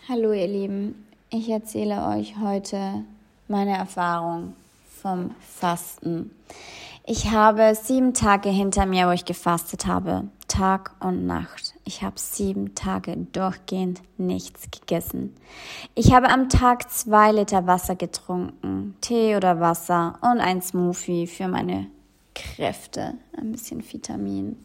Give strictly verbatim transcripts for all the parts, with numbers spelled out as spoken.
Hallo ihr Lieben, ich erzähle euch heute meine Erfahrung vom Fasten. Ich habe sieben Tage hinter mir, wo ich gefastet habe, Tag und Nacht. Ich habe sieben Tage durchgehend nichts gegessen. Ich habe am Tag zwei Liter Wasser getrunken, Tee oder Wasser und ein Smoothie für meine Kräfte, ein bisschen Vitamin.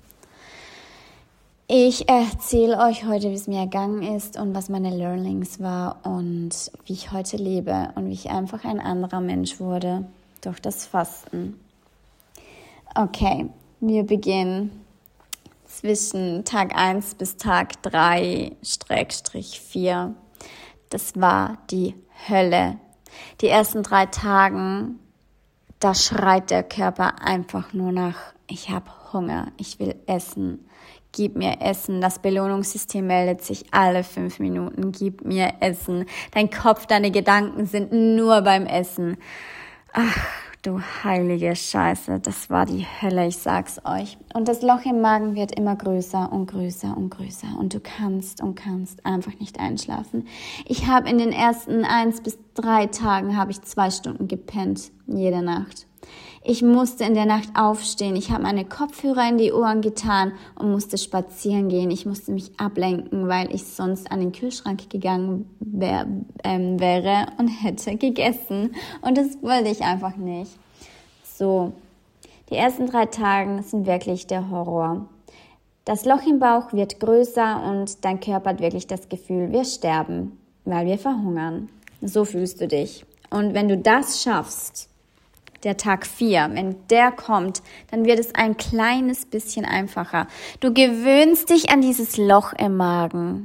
Ich erzähle euch heute, wie es mir ergangen ist und was meine Learnings war und wie ich heute lebe und wie ich einfach ein anderer Mensch wurde durch das Fasten. Okay, wir beginnen zwischen Tag eins bis Tag drei vier. Das war die Hölle. Die ersten drei Tagen, da schreit der Körper einfach nur nach, ich habe Hunger, ich will essen. Gib mir Essen. Das Belohnungssystem meldet sich alle fünf Minuten. Gib mir Essen. Dein Kopf, deine Gedanken sind nur beim Essen. Ach, du heilige Scheiße. Das war die Hölle, ich sag's euch. Und das Loch im Magen wird immer größer und größer und größer. Und du kannst und kannst einfach nicht einschlafen. Ich habe in den ersten eins bis drei Tagen habe ich zwei Stunden gepennt. Jede Nacht. Ich musste in der Nacht aufstehen, ich habe meine Kopfhörer in die Ohren getan und musste spazieren gehen. Ich musste mich ablenken, weil ich sonst an den Kühlschrank gegangen wär, ähm, wäre und hätte gegessen. Und das wollte ich einfach nicht. So, die ersten drei Tage sind wirklich der Horror. Das Loch im Bauch wird größer und dein Körper hat wirklich das Gefühl, wir sterben, weil wir verhungern. So fühlst du dich. Und wenn du das schaffst, der Tag vier, wenn der kommt, dann wird es ein kleines bisschen einfacher. Du gewöhnst dich an dieses Loch im Magen.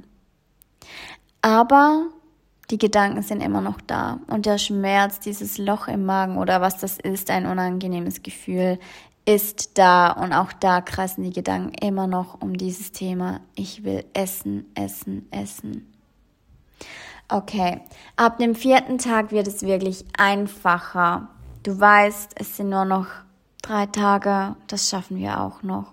Aber die Gedanken sind immer noch da. Und der Schmerz, dieses Loch im Magen oder was das ist, ein unangenehmes Gefühl, ist da. Und auch da kreisen die Gedanken immer noch um dieses Thema. Ich will essen, essen, essen. Okay, ab dem vierten Tag wird es wirklich einfacher. Du weißt, es sind nur noch drei Tage, das schaffen wir auch noch.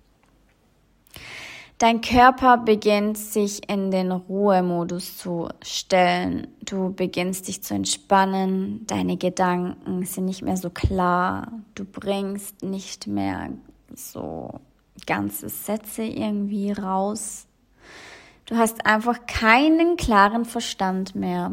Dein Körper beginnt sich in den Ruhemodus zu stellen. Du beginnst dich zu entspannen, deine Gedanken sind nicht mehr so klar. Du bringst nicht mehr so ganze Sätze irgendwie raus. Du hast einfach keinen klaren Verstand mehr.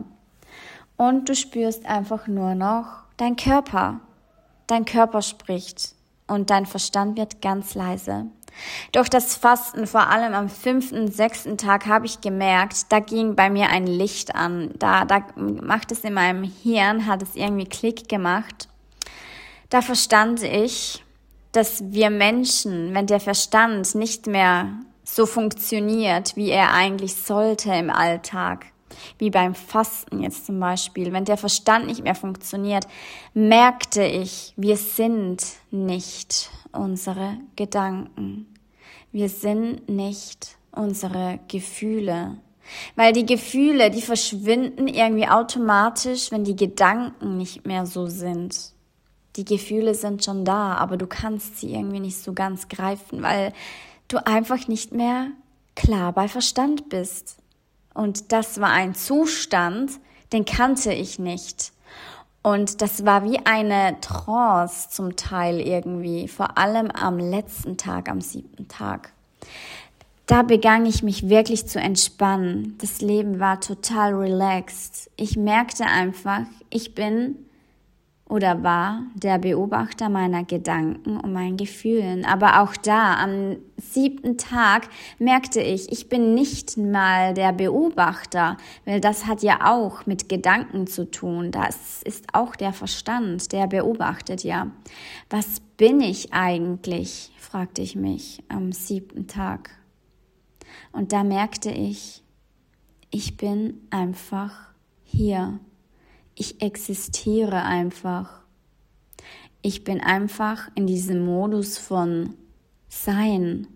Und du spürst einfach nur noch dein Körper. Dein Körper spricht und dein Verstand wird ganz leise. Durch das Fasten, vor allem am fünften, sechsten Tag, habe ich gemerkt, da ging bei mir ein Licht an. Da, da macht es in meinem Hirn, hat es irgendwie Klick gemacht. Da verstand ich, dass wir Menschen, wenn der Verstand nicht mehr so funktioniert, wie er eigentlich sollte im Alltag, wie beim Fasten jetzt zum Beispiel, wenn der Verstand nicht mehr funktioniert, merkte ich, wir sind nicht unsere Gedanken. Wir sind nicht unsere Gefühle. Weil die Gefühle, die verschwinden irgendwie automatisch, wenn die Gedanken nicht mehr so sind. Die Gefühle sind schon da, aber du kannst sie irgendwie nicht so ganz greifen, weil du einfach nicht mehr klar bei Verstand bist. Und das war ein Zustand, den kannte ich nicht. Und das war wie eine Trance zum Teil irgendwie, vor allem am letzten Tag, am siebten Tag. Da begann ich mich wirklich zu entspannen. Das Leben war total relaxed. Ich merkte einfach, ich bin oder war der Beobachter meiner Gedanken und meinen Gefühlen. Aber auch da, am siebten Tag, merkte ich, ich bin nicht mal der Beobachter, weil das hat ja auch mit Gedanken zu tun. Das ist auch der Verstand, der beobachtet ja. Was bin ich eigentlich, fragte ich mich am siebten Tag. Und da merkte ich, ich bin einfach hier. Ich existiere einfach. Ich bin einfach in diesem Modus von Sein.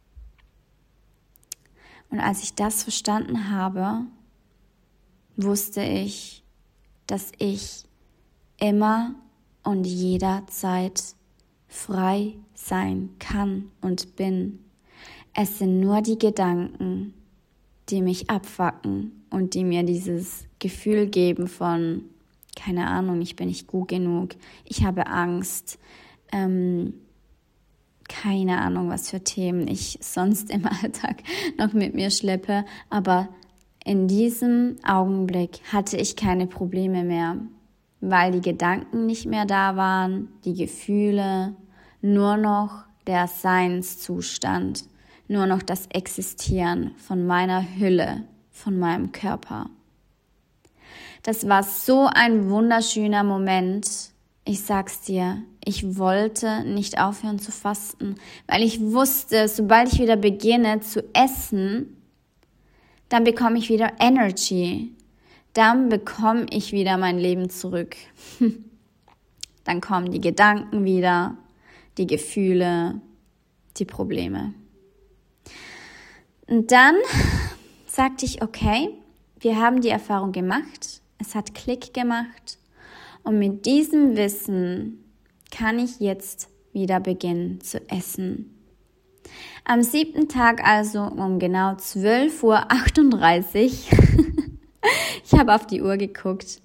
Und als ich das verstanden habe, wusste ich, dass ich immer und jederzeit frei sein kann und bin. Es sind nur die Gedanken, die mich abfacken und die mir dieses Gefühl geben von, keine Ahnung, ich bin nicht gut genug, ich habe Angst, ähm, keine Ahnung, was für Themen ich sonst im Alltag noch mit mir schleppe, aber in diesem Augenblick hatte ich keine Probleme mehr, weil die Gedanken nicht mehr da waren, die Gefühle, nur noch der Seinszustand, nur noch das Existieren von meiner Hülle, von meinem Körper. Das war so ein wunderschöner Moment. Ich sag's dir, ich wollte nicht aufhören zu fasten, weil ich wusste, sobald ich wieder beginne zu essen, dann bekomme ich wieder Energy. Dann bekomme ich wieder mein Leben zurück. Dann kommen die Gedanken wieder, die Gefühle, die Probleme. Und dann sagte ich, okay, wir haben die Erfahrung gemacht, es hat Klick gemacht und mit diesem Wissen kann ich jetzt wieder beginnen zu essen. Am siebten Tag also um genau zwölf Uhr achtunddreißig, ich habe auf die Uhr geguckt,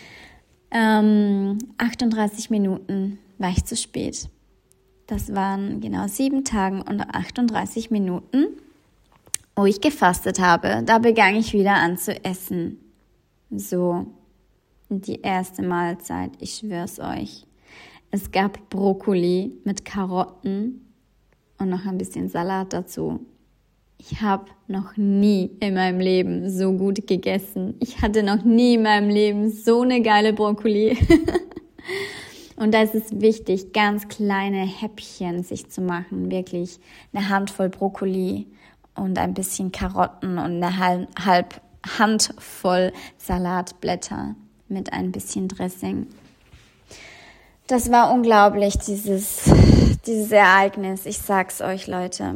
ähm, achtunddreißig Minuten war ich zu spät. Das waren genau sieben Tage und achtunddreißig Minuten, wo ich gefastet habe. Da begann ich wieder an zu essen. So, die erste Mahlzeit, ich schwör's euch. Es gab Brokkoli mit Karotten und noch ein bisschen Salat dazu. Ich habe noch nie in meinem Leben so gut gegessen. Ich hatte noch nie in meinem Leben so eine geile Brokkoli. Und da ist es wichtig, ganz kleine Häppchen sich zu machen. Wirklich eine Handvoll Brokkoli und ein bisschen Karotten und eine halb Handvoll Salatblätter mit ein bisschen Dressing. Das war unglaublich, dieses, dieses Ereignis. Ich sag's euch, Leute.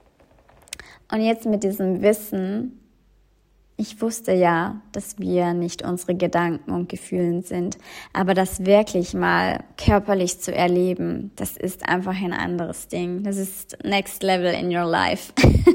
Und jetzt mit diesem Wissen, ich wusste ja, dass wir nicht unsere Gedanken und Gefühle sind, aber das wirklich mal körperlich zu erleben, das ist einfach ein anderes Ding. Das ist next level in your life.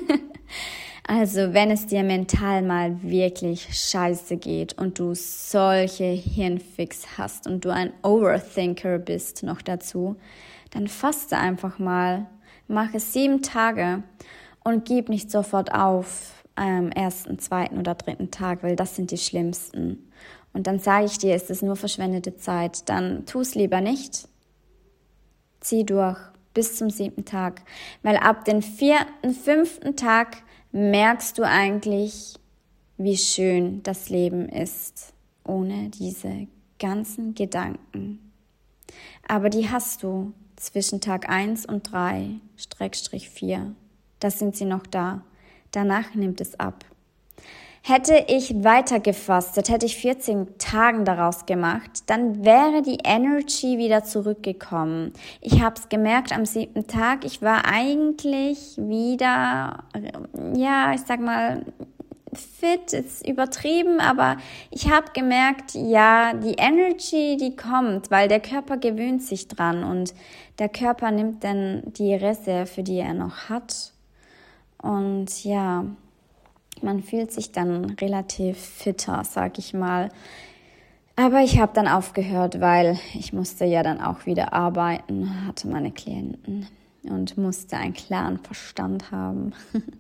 Also wenn es dir mental mal wirklich scheiße geht und du solche Hirnfix hast und du ein Overthinker bist noch dazu, dann faste einfach mal, mach es sieben Tage und gib nicht sofort auf am ersten, zweiten oder dritten Tag, weil das sind die schlimmsten. Und dann sage ich dir, ist es nur verschwendete Zeit, dann tu es lieber nicht. Zieh durch bis zum siebten Tag, weil ab dem vierten, fünften Tag merkst du eigentlich, wie schön das Leben ist, ohne diese ganzen Gedanken. Aber die hast du zwischen Tag eins und drei, Schrägstrich vier. Da sind sie noch da. Danach nimmt es ab. Hätte ich weiter gefastet, hätte ich vierzehn Tagen daraus gemacht, dann wäre die Energy wieder zurückgekommen. Ich habe es gemerkt am siebten Tag, ich war eigentlich wieder, ja, ich sag mal, fit, ist übertrieben, aber ich habe gemerkt, ja, die Energy, die kommt, weil der Körper gewöhnt sich dran und der Körper nimmt dann die Reserve, die er noch hat. Und ja, man fühlt sich dann relativ fitter, sag ich mal. Aber ich habe dann aufgehört, weil ich musste ja dann auch wieder arbeiten, hatte meine Klienten und musste einen klaren Verstand haben.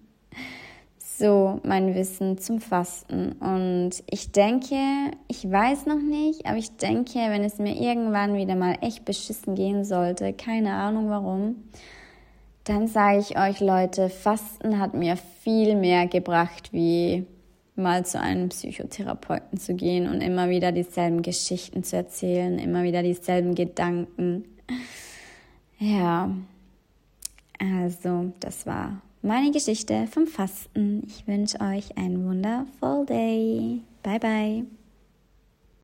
So, mein Wissen zum Fasten. Und ich denke, ich weiß noch nicht, aber ich denke, wenn es mir irgendwann wieder mal echt beschissen gehen sollte, keine Ahnung warum, dann sage ich euch, Leute, Fasten hat mir viel mehr gebracht, wie mal zu einem Psychotherapeuten zu gehen und immer wieder dieselben Geschichten zu erzählen, immer wieder dieselben Gedanken. Ja, also das war meine Geschichte vom Fasten. Ich wünsche euch einen wonderful day. Bye, bye.